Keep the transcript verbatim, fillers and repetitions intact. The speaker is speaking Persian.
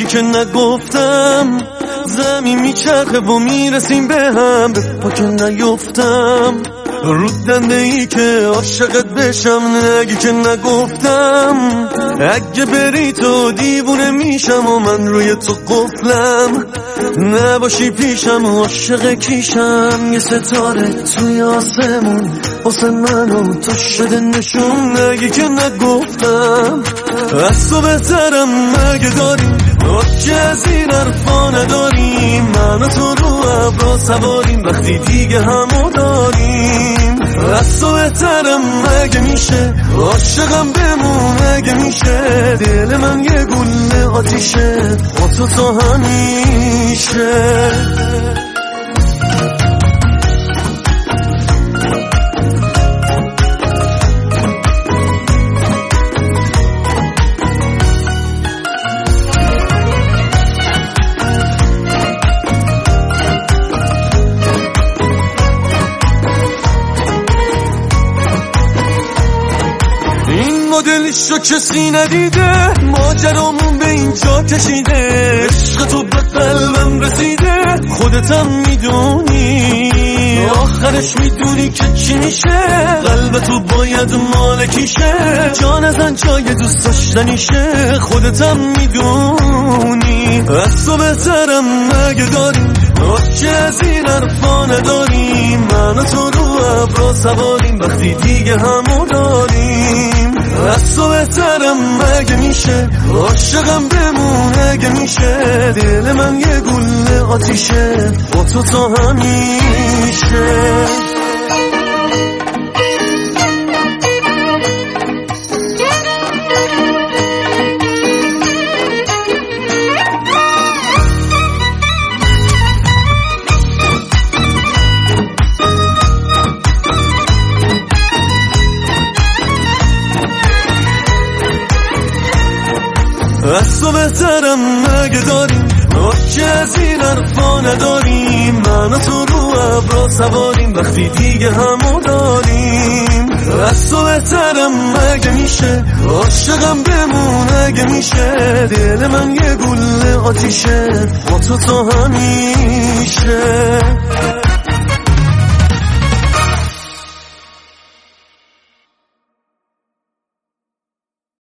که نگفتم، زمین میچرخه و میرسیم به هم، به پا که نیفتم رو دنده ای که عاشقت بشم. نگی که نگفتم، اگه بری تو دیوونه میشم و من روی تو قفلم. نباشی پیشم و عاشق کیشم، یه ستاره توی آسمون واسه من و تو شده نشون. نگی که نگفتم، از تو بهترم مگه داریم که از این حرفا نداریم. من و تو رو ابرا سواریم وقتی دیگه همو داریم. از تو بهترم مگه میشه، عاشقم بمون اگه میشه. دل من یه گله آتیشه با تو تا همیشه. مدلشو کسی ندیده، ماجرامون به اینجا کشیده. عشق تو به قلبم رسیده، خودتم میدونی. آخرش میدونی که چی میشه، قلب تو باید مالکیشه. جان ازن جای دوست داشتنیشه، خودتم میدونی. از تو بهترم مگه داریم که از این حرفا نداریم. من و تو رو ابرا سواریم وقتی دیگه همو داریم. از تو بهترم مگه میشه، عاشقم بمون اگه میشه. دل من یه گله آتیشه با تو تا همیشه. از تو بهترم مگه داریم که از این حرفا نداریم. من و تو رو ابرا سواریم وقتی دیگه همو داریم. از تو بهترم مگه میشه، عاشقم بمون اگه میشه. دل من یه گله آتیشه با تو تا همیشه.